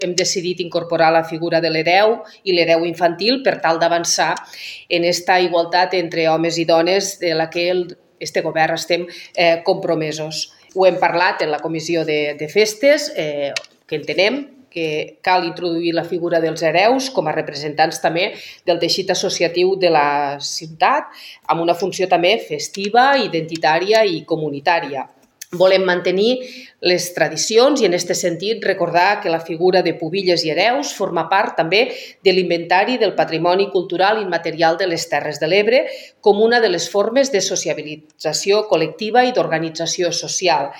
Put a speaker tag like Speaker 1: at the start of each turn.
Speaker 1: hem decidit incorporar la figura de l'hereu i l'hereu infantil per tal d'avançar en aquesta igualtat entre homes i dones de la que este govern estem compromesos. Ho hem parlat en la comissió de festes, que entenem que cal introduir la figura dels hereus com a representants també del teixit associatiu de la ciutat, amb una funció també festiva, identitària i comunitària. Volem mantenir les tradicions i, en aquest sentit, recordar que la figura de pubilles i hereus forma part també de l'inventari del patrimoni cultural immaterial de les Terres de l'Ebre com una de les formes de sociabilització col·lectiva i d'organització social.